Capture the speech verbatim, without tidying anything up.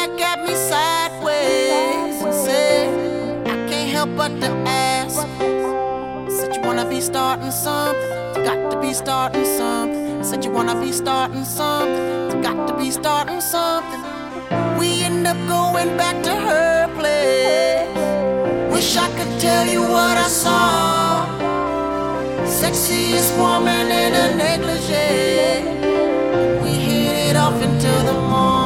back at me sideways and said, I can't help but to ask. Said you wanna be starting something, you got to be starting something. Said you wanna be starting something, you got to be starting something. We end up going back to her place. Wish I could tell you what I saw. Sexiest woman in a negligee. We hit it off into the morning.